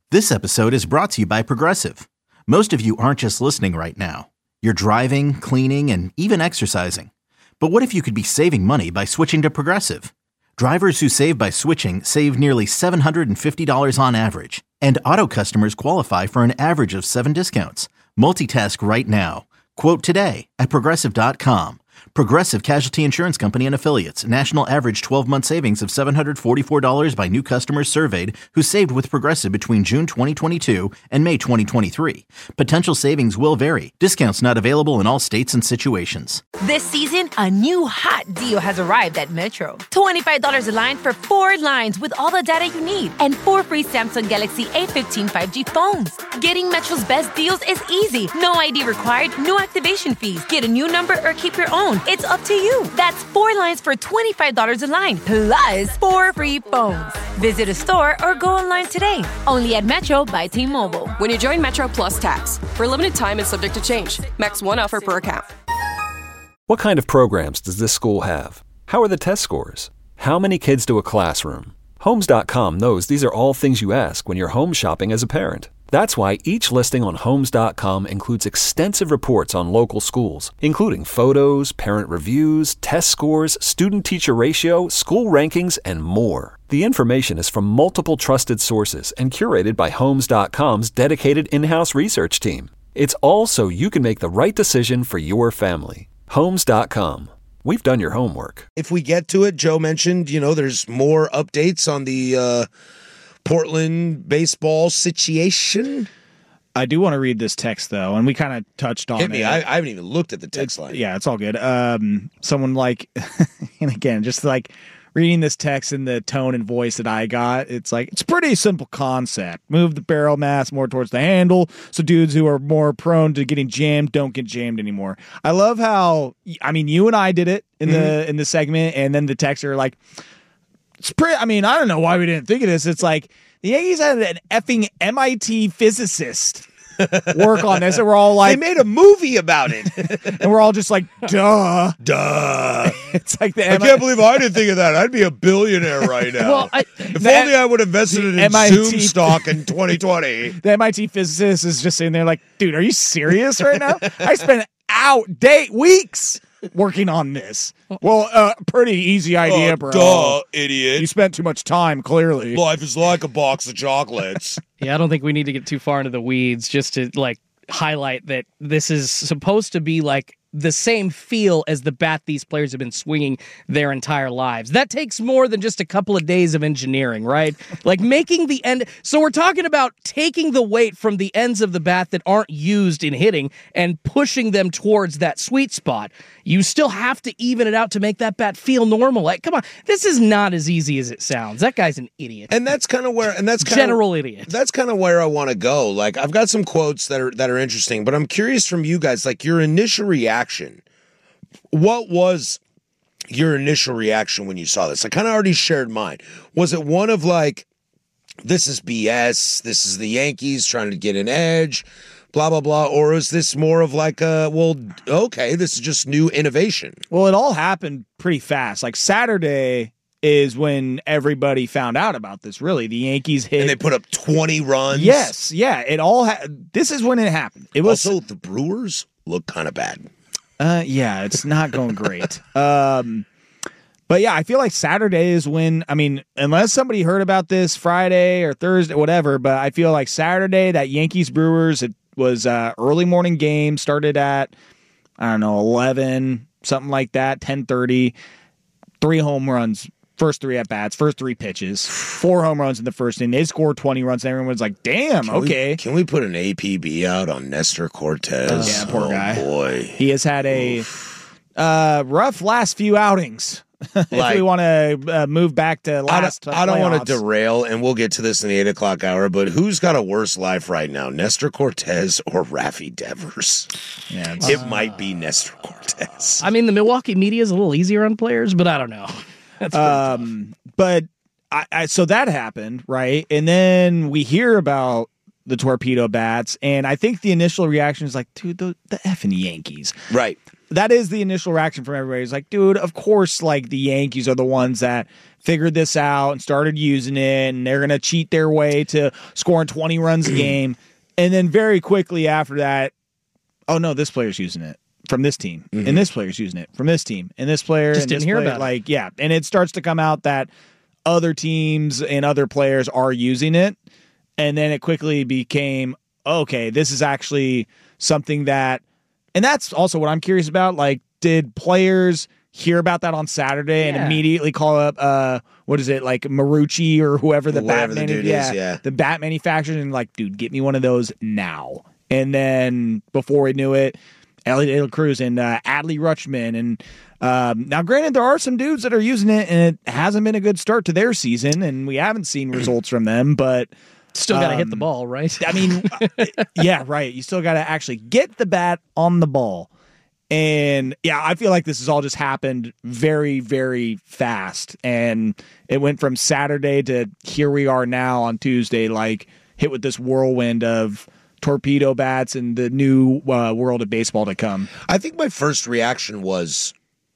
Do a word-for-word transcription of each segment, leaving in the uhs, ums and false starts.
This episode is brought to you by Progressive. Most of you aren't just listening right now. You're driving, cleaning, and even exercising. But what if you could be saving money by switching to Progressive? Drivers who save by switching save nearly seven hundred fifty dollars on average. And auto customers qualify for an average of seven discounts. Multitask right now. Quote today at Progressive dot com. Progressive Casualty Insurance Company and Affiliates. National average twelve-month savings of seven hundred forty-four dollars by new customers surveyed who saved with Progressive between June twenty twenty-two and May twenty twenty-three. Potential savings will vary. Discounts not available in all states and situations. This season, a new hot deal has arrived at Metro. twenty-five dollars a line for four lines with all the data you need and four free Samsung Galaxy A fifteen five G phones. Getting Metro's best deals is easy. No I D required, no activation fees. Get a new number or keep your own. It's up to you. That's four lines for twenty-five dollars a line, plus four free phones. Visit a store or go online today. Only at Metro by T-Mobile. When you join Metro Plus Tax, for a limited time and subject to change. Max one offer per account. What kind of programs does this school have? How are the test scores? How many kids to a classroom? Homes dot com knows these are all things you ask when you're home shopping as a parent. That's why each listing on Homes dot com includes extensive reports on local schools, including photos, parent reviews, test scores, student-teacher ratio, school rankings, and more. The information is from multiple trusted sources and curated by Homes dot com's dedicated in-house research team. It's all so you can make the right decision for your family. Homes dot com. We've done your homework. If we get to it, Joe mentioned, you know, there's more updates on the uh, Portland baseball situation. I do want to read this text, though, and we kind of touched on Hit me. it. I, I haven't even looked at the text it, line. Yeah, it's all good. Um, someone like, and again, just like reading this text in the tone and voice that I got, it's like, it's a pretty simple concept. Move the barrel mass more towards the handle so dudes who are more prone to getting jammed don't get jammed anymore. I love how, I mean, you and I did it in mm-hmm. the in the segment, and then the texts are like, it's pretty, I mean, I don't know why we didn't think of this. It's like, the Yankees had an effing M I T physicist work on this, and we're all like, they made a movie about it, and we're all just like, duh, duh. It's like the I M I T- can't believe I didn't think of that. I'd be a billionaire right now. Well, I, if only I would have invested in M I T Zoom stock in twenty twenty. The M I T physicist is just sitting there like, dude, are you serious right now? I spent out date weeks working on this. Well, uh, pretty easy idea, uh, bro. Duh, idiot. You spent too much time, clearly. Life is like a box of chocolates. Yeah, I don't think we need to get too far into the weeds just to, like, highlight that this is supposed to be, like, the same feel as the bat these players have been swinging their entire lives. That takes more than just a couple of days of engineering, right? Like making the end. So we're talking about taking the weight from the ends of the bat that aren't used in hitting and pushing them towards that sweet spot. You still have to even it out to make that bat feel normal. Like, come on, this is not as easy as it sounds. That guy's an idiot. And that's kind of where, and that's kind general of, idiot. That's kind of where I want to go. Like, I've got some quotes that are that are interesting, but I'm curious from you guys, like your initial reaction. What was your initial reaction when you saw this? I kind of already shared mine. Was it one of like, this is B S, this is the Yankees trying to get an edge, blah, blah, blah, or is this more of like a, well, okay, this is just new innovation? Well, it all happened pretty fast. Like Saturday is when everybody found out about this, really. The Yankees hit. And they put up twenty runs? Yes, yeah. It all ha- This is when it happened. It was Also, the Brewers look kind of bad. Uh, yeah, it's not going great. um, but yeah, I feel like Saturday is when, I mean, unless somebody heard about this Friday or Thursday, whatever, but I feel like Saturday, that Yankees Brewers, it was uh early morning game, started at, I don't know, eleven, something like that, ten thirty, three home runs, first three at-bats, first three pitches, four home runs in the first inning. They scored twenty runs, and everyone's like, damn, can okay. We, can we put an A P B out on Nestor Cortez? Uh, yeah, poor oh, guy. boy. He has had a uh, rough last few outings. if like, we want to uh, move back to last I don't, I don't want to derail, and we'll get to this in the eight o'clock hour, but who's got a worse life right now, Nestor Cortez or Rafi Devers? Yeah, it uh, might be Nestor Cortez. I mean, the Milwaukee media is a little easier on players, but I don't know. That's um, but I, I, so that happened, right? And then we hear about the torpedo bats. And I think the initial reaction is like, dude, the, the effing Yankees. Right. That is the initial reaction from everybody. It's like, dude, of course, like the Yankees are the ones that figured this out and started using it, and they're going to cheat their way to scoring twenty runs a game. And then very quickly after that, oh no, this player's using it from this team, mm-hmm. and this player's using it from this team, and this player just and didn't this hear player, about it. like yeah, and it starts to come out that other teams and other players are using it, and then it quickly became okay, this is actually something that, and that's also what I'm curious about. Like, did players hear about that on Saturday Yeah. and immediately call up uh what is it, like Marucci or whoever the Whatever bat the manu- dude yeah, is, yeah. the bat manufacturer, and like, dude, get me one of those now. And then before we knew it, Elliot De La Cruz and uh, Adley Rutschman. And um, now, granted, there are some dudes that are using it, and it hasn't been a good start to their season, and we haven't seen results from them, but Still got to um, hit the ball, right? I mean, yeah, right. You still got to actually get the bat on the ball. And yeah, I feel like this has all just happened very, very fast. And it went from Saturday to here we are now on Tuesday, like hit with this whirlwind of torpedo bats and the new uh, world of baseball to come. I think my first reaction was,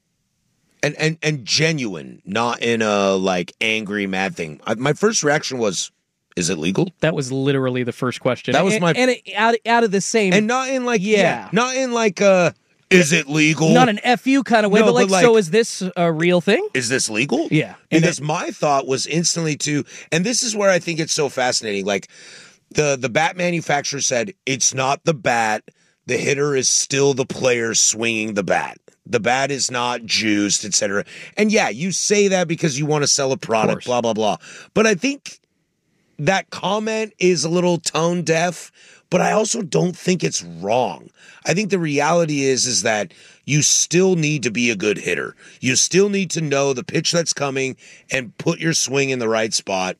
and and and genuine, not in a like angry, mad thing. I, my first reaction was, is it legal? That was literally the first question. That was and, my- and it, out, out of the same, And not in like, Yeah. yeah, not in like, uh, is it legal? not an F U kind of way, No, but like, but like- so is this a real thing? Is this legal? Yeah. And Because my thought was instantly to, and this is where I think it's so fascinating. Like the the bat manufacturer said, it's not the bat. The hitter is still the player swinging the bat. The bat is not juiced, et cetera. And yeah, you say that because you want to sell a product, blah, blah, blah. But I think that comment is a little tone deaf, but I also don't think it's wrong. I think the reality is, is that you still need to be a good hitter. You still need to know the pitch that's coming and put your swing in the right spot.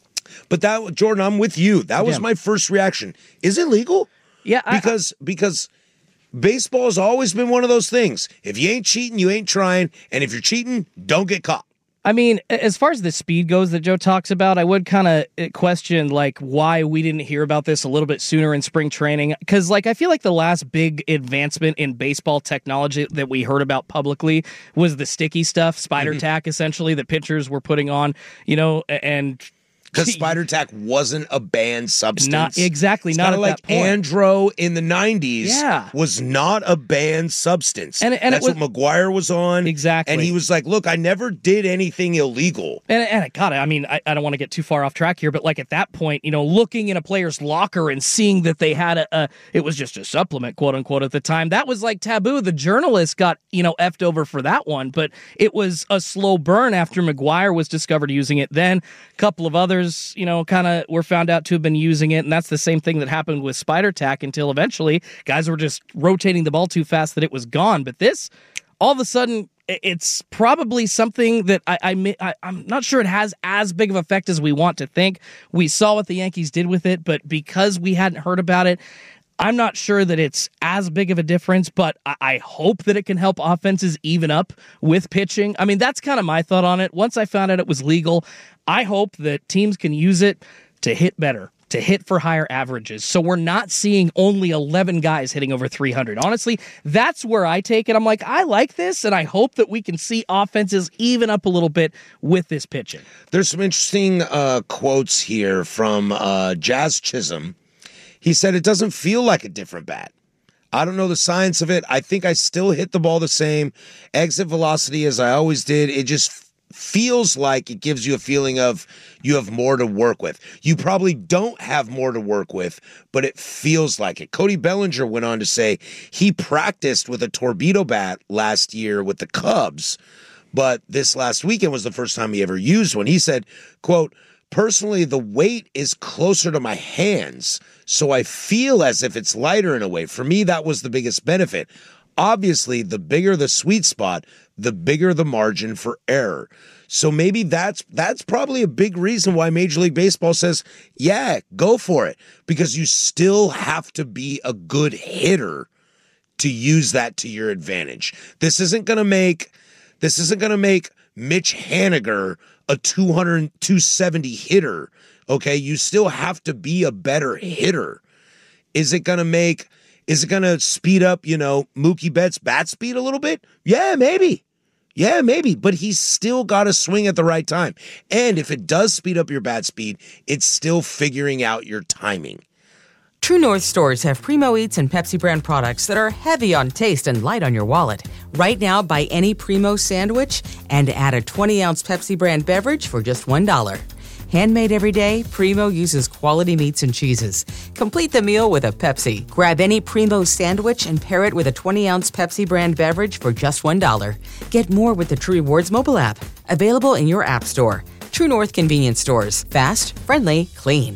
But that, Jordan, I'm with you. That was Yeah. my first reaction. Is it legal? Yeah, I- Because because baseball has always been one of those things. If you ain't cheating, you ain't trying. And if you're cheating, don't get caught. I mean, as far as the speed goes that Joe talks about, I would kind of question like why we didn't hear about this a little bit sooner in spring training. Because like I feel like the last big advancement in baseball technology that we heard about publicly was the sticky stuff, spider tack, essentially that pitchers were putting on. You know, and Because spider tack wasn't a banned substance. Not exactly, It's not kinda at like that point. Andro in the nineties Yeah. was not a banned substance. And- and it That's was- what McGuire was on. Exactly. And he was like, look, I never did anything illegal. And, and God, I mean, I, I don't want to get too far off track here, but like at that point, you know, looking in a player's locker and seeing that they had a, a it was just a supplement, quote unquote, at the time, that was like taboo. The journalist got, you know, effed over for that one, but it was a slow burn after McGuire was discovered using it. Then a couple of others, you know, kind of were found out to have been using it. And that's the same thing that happened with spider tack until eventually guys were just rotating the ball too fast that it was gone. But this, all of a sudden, it's probably something that I, I, I, I'm not sure it has as big of effect as we want to think. We saw what the Yankees did with it, but because we hadn't heard about it, I'm not sure that it's as big of a difference, but I, I hope that it can help offenses even up with pitching. I mean, that's kind of my thought on it. Once I found out it was legal, I hope that teams can use it to hit better, to hit for higher averages. So we're not seeing only eleven guys hitting over three hundred. Honestly, that's where I take it. I'm like, I like this, and I hope that we can see offenses even up a little bit with this pitching. There's some interesting uh, quotes here from uh, Jazz Chisholm. He said, it doesn't feel like a different bat. I don't know the science of it. I think I still hit the ball the same. Exit velocity as I always did. It just f- feels like it gives you a feeling of you have more to work with. You probably don't have more to work with, but it feels like it. Cody Bellinger went on to say he practiced with a torpedo bat last year with the Cubs, but this last weekend was the first time he ever used one. He said, quote, personally, the weight is closer to my hands, so I feel as if it's lighter in a way. For me, that was the biggest benefit. Obviously, the bigger the sweet spot, the bigger the margin for error. So maybe that's that's probably a big reason why Major League Baseball says, yeah, go for it, because you still have to be a good hitter to use that to your advantage. This isn't going to make this isn't going to make Mitch Haniger a two hundred, two seventy hitter Okay, you still have to be a better hitter. Is it going to make, is it going to speed up, you know, Mookie Betts' bat speed a little bit? Yeah, maybe. Yeah, maybe. But he's still got to swing at the right time. And if it does speed up your bat speed, it's still figuring out your timing. True North stores have Primo Eats and Pepsi brand products that are heavy on taste and light on your wallet. Right now, buy any Primo sandwich and add a twenty-ounce Pepsi brand beverage for just one dollar. Handmade every day, Primo uses quality meats and cheeses. Complete the meal with a Pepsi. Grab any Primo sandwich and pair it with a twenty-ounce Pepsi brand beverage for just one dollar. Get more with the True Rewards mobile app. Available in your app store. True North convenience stores. Fast, friendly, clean.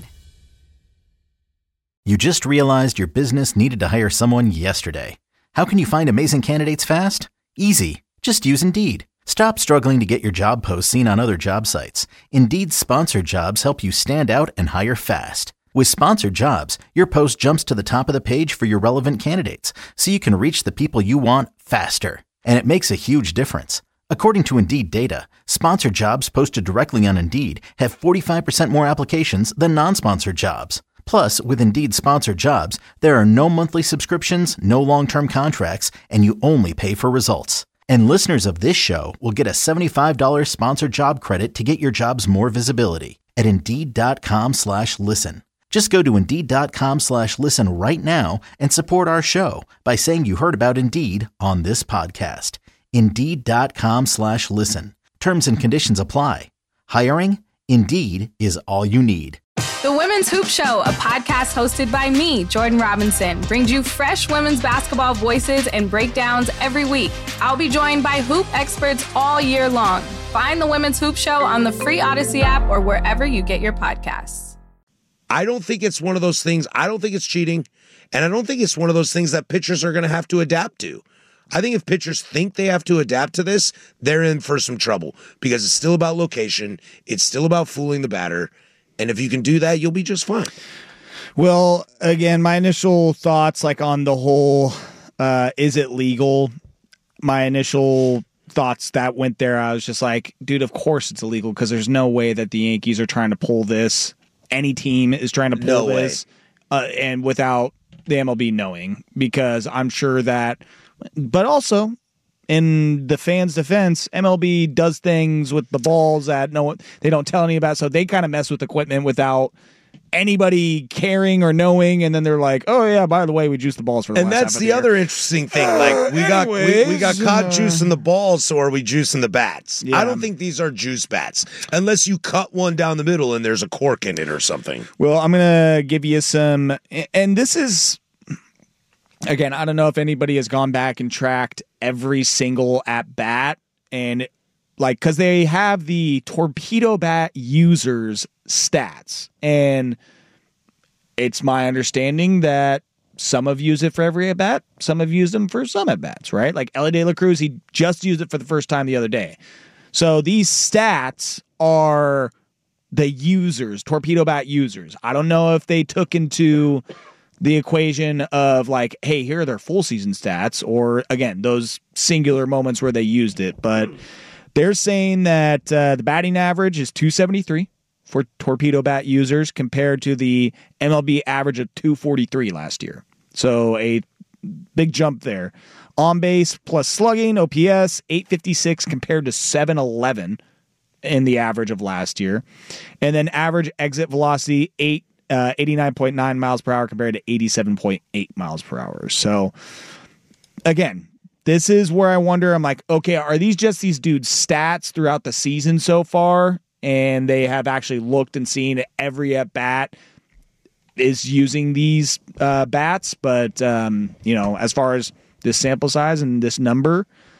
You just realized your business needed to hire someone yesterday. How can you find amazing candidates fast? Easy. Just use Indeed. Stop struggling to get your job posts seen on other job sites. Indeed's sponsored jobs help you stand out and hire fast. With sponsored jobs, your post jumps to the top of the page for your relevant candidates, so you can reach the people you want faster. And it makes a huge difference. According to Indeed data, sponsored jobs posted directly on Indeed have forty-five percent more applications than non-sponsored jobs. Plus, with Indeed sponsored jobs, there are no monthly subscriptions, no long-term contracts, and you only pay for results. And listeners of this show will get a seventy-five dollars sponsored job credit to get your jobs more visibility at Indeed.com slash listen. Just go to Indeed.com slash listen right now and support our show by saying you heard about Indeed on this podcast. Indeed.com slash listen. Terms and conditions apply. Hiring? Indeed is all you need. The Women's Hoop Show, a podcast hosted by me, Jordan Robinson, brings you fresh women's basketball voices and breakdowns every week. I'll be joined by hoop experts all year long. Find the Women's Hoop Show on the free Odyssey app or wherever you get your podcasts. I don't think it's one of those things. I don't think it's cheating. And I don't think it's one of those things that pitchers are going to have to adapt to. I think if pitchers think they have to adapt to this, they're in for some trouble because it's still about location. It's still about fooling the batter. And if you can do that, you'll be just fine. Well, again, my initial thoughts, like on the whole, uh, is it legal? My initial thoughts that went there, I was just like, dude, of course it's illegal because there's no way that the Yankees are trying to pull this. Any team is trying to pull No this, uh, and without the M L B knowing, because I'm sure that, but also, in the fans' defense, M L B does things with the balls that no one, they don't tell any about, so they kind of mess with equipment without anybody caring or knowing, and then they're like, "Oh yeah, by the way, we juiced the balls for the and last that's half of the, the other year. interesting thing. Like we got we, we got caught uh, juicing the balls, so are we juicing the bats? Yeah. I don't think these are juice bats unless you cut one down the middle and there's a cork in it or something. Well, I'm gonna give you some, and this is. Again, I don't know if anybody has gone back and tracked every single at bat, and like because they have the torpedo bat users stats, and it's my understanding that some have used it for every at bat, some have used them for some at bats, right? Like Elly De La Cruz, he just used it for the first time the other day. So these stats are the users, torpedo bat users. I don't know if they took into the equation of like, hey, here are their full season stats, or again, those singular moments where they used it. But they're saying that uh, the batting average is two seventy-three for torpedo bat users compared to the M L B average of two forty-three last year. So a big jump there. On base plus slugging, O P S, eight fifty-six compared to seven eleven in the average of last year. And then average exit velocity, eight. Uh, eighty-nine point nine miles per hour compared to eighty-seven point eight miles per hour. So, again, this is where I wonder, I'm like, okay, are these just these dudes' stats throughout the season so far? And they have actually looked and seen every at-bat is using these uh, bats. But, um, you know, as far as this sample size and this number,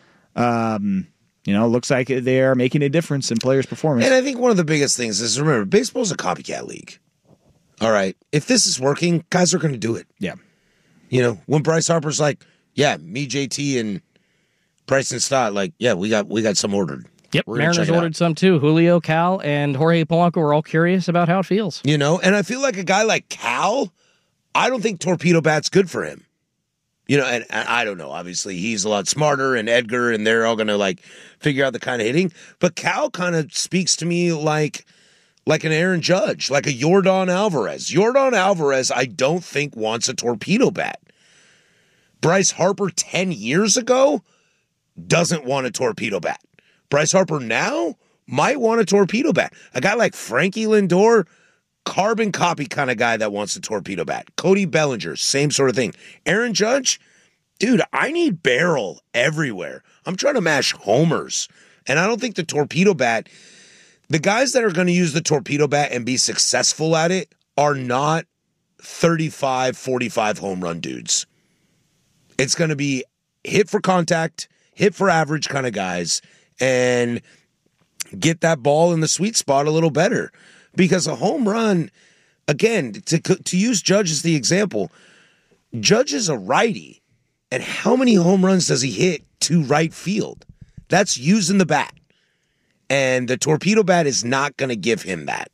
um, you know, it looks like they are making a difference in players' performance. And I think one of the biggest things is, remember, baseball's a copycat league. All right, if this is working, guys are going to do it. Yeah. You know, when Bryce Harper's like, yeah, me, J T, and Bryson Stott, like, yeah, we got we got some ordered. Yep, We're gonna Mariners check it ordered out. some too. Julio, Cal, and Jorge Polanco were all curious about how it feels. You know, and I feel like a guy like Cal, I don't think torpedo bat's good for him. You know, and, and I don't know. Obviously, he's a lot smarter, and Edgar, and they're all going to, like, figure out the kind of hitting. But Cal kind of speaks to me like like an Aaron Judge, like a Yordan Alvarez. Yordan Alvarez, I don't think wants a torpedo bat. Bryce Harper ten years ago doesn't want a torpedo bat. Bryce Harper now might want a torpedo bat. A guy like Frankie Lindor, carbon copy kind of guy that wants a torpedo bat. Cody Bellinger, same sort of thing. Aaron Judge, dude, I need barrel everywhere. I'm trying to mash homers. And I don't think the torpedo bat, the guys that are going to use the torpedo bat and be successful at it are not thirty-five, forty-five home run dudes. It's going to be hit for contact, hit for average kind of guys, and get that ball in the sweet spot a little better. Because a home run, again, to to use Judge as the example, Judge is a righty, and how many home runs does he hit to right field? That's using the bat. And the torpedo bat is not going to give him that.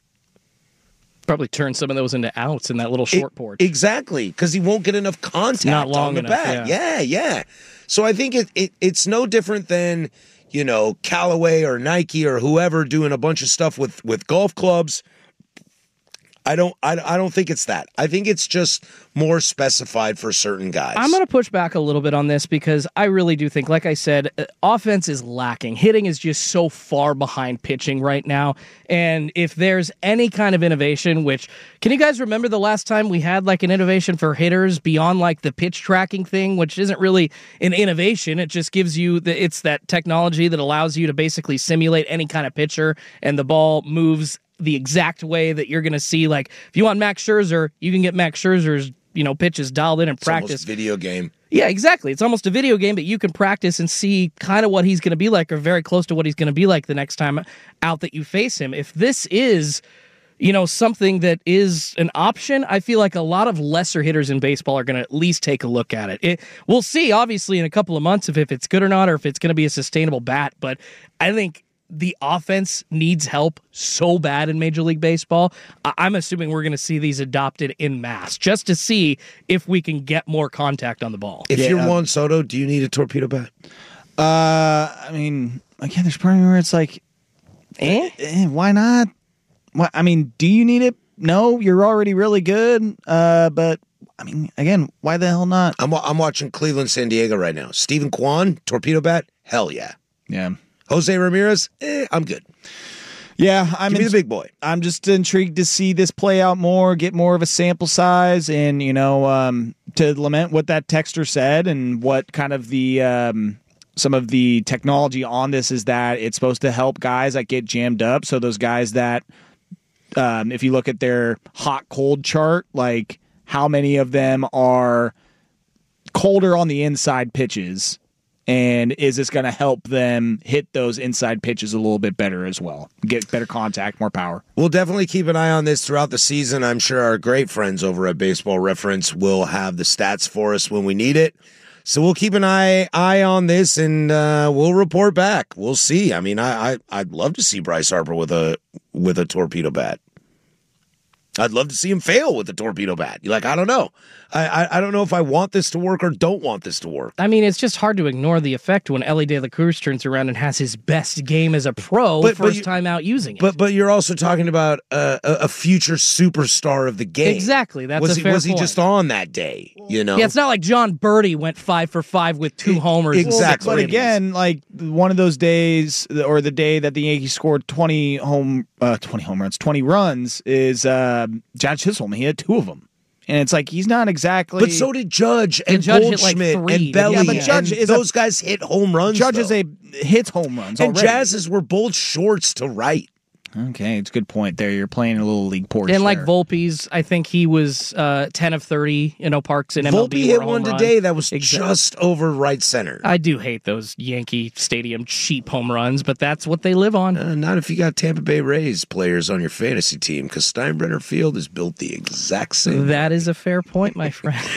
Probably turn some of those into outs in that little short it, porch. Exactly, because he won't get enough contact not long on the enough, bat. Yeah. yeah, yeah. So I think it, it it's no different than, you know, Callaway or Nike or whoever doing a bunch of stuff with, with golf clubs. I don't I, I don't think it's that. I think it's just more specified for certain guys. I'm going to push back a little bit on this because I really do think, like I said, offense is lacking. Hitting is just so far behind pitching right now. And if there's any kind of innovation, which, can you guys remember the last time we had like an innovation for hitters beyond like the pitch tracking thing, which isn't really an innovation. It just gives you, the, it's that technology that allows you to basically simulate any kind of pitcher and the ball moves the exact way that you're going to see. Like, if you want Max Scherzer, you can get Max Scherzer's, you know, pitches dialed in and it's practice. Almost video game. Yeah, exactly. It's almost a video game, but you can practice and see kind of what he's going to be like, or very close to what he's going to be like the next time out that you face him. If this is, you know, something that is an option, I feel like a lot of lesser hitters in baseball are going to at least take a look at it. it. We'll see, obviously, in a couple of months if, if it's good or not, or if it's going to be a sustainable bat, but I think the offense needs help so bad in Major League Baseball. I'm assuming we're going to see these adopted in mass just to see if we can get more contact on the ball. If Yeah. you're Juan Soto, do you need a torpedo bat? Uh, I mean, again, there's part of me where it's like, eh, eh, why not? Why, I mean, do you need it? No, you're already really good. Uh, but I mean, again, why the hell not? I'm I'm watching Cleveland, San Diego right now. Steven Kwan, torpedo bat, hell yeah. Yeah. Jose Ramirez, eh, I'm good. Yeah, I'm Give me in- the big boy. I'm just intrigued to see this play out more, get more of a sample size, and, you know, um, to lament what that texter said and what kind of the um, some of the technology on this is that it's supposed to help guys that get jammed up. So those guys that, um, if you look at their hot cold chart, like how many of them are colder on the inside pitches. And is this going to help them hit those inside pitches a little bit better as well? Get better contact, more power. We'll definitely keep an eye on this throughout the season. I'm sure our great friends over at Baseball Reference will have the stats for us when we need it. So we'll keep an eye eye on this, and uh, we'll report back. We'll see. I mean, I, I I'd love to see Bryce Harper with a with a torpedo bat. I'd love to see him fail with a torpedo bat. You're like, I don't know. I, I I don't know if I want this to work or don't want this to work. I mean, it's just hard to ignore the effect when Ellie De La Cruz turns around and has his best game as a pro But- but first you- time out using it. But but you're also talking about uh, a, a future superstar of the game. Exactly, that's was a he, fair Was he point. just on that day? You know. Yeah, it's not like John Birdie went five for five with two homers. and exactly. six But ribbies. again, like one of those days, or the day that the Yankees scored twenty home, uh, twenty home runs, twenty runs, is uh, Josh Chisholm. He had two of them, and it's like he's not exactly. But so did Judge and Judge hit, like, Goldschmidt three, and didn't Belly. he? Yeah, but Judge and is a- those guys hit home runs. Judge is though. a hits home runs and already. Jazz's were both shorts to right. Okay, it's a good point there. You're playing a little league porch. And like there. Volpe's, I think he was uh, ten of thirty, you know, parks in M L B. Volpe were hit a one home run. today that was Exactly. just over right center. I do hate those Yankee Stadium cheap home runs, but that's what they live on. Uh, not if you got Tampa Bay Rays players on your fantasy team, because Steinbrenner Field is built the exact same. That is a fair point, my friend.